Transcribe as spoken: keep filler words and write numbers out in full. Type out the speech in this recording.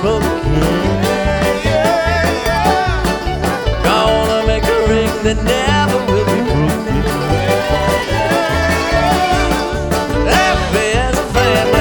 for the king. Gonna make a ring that never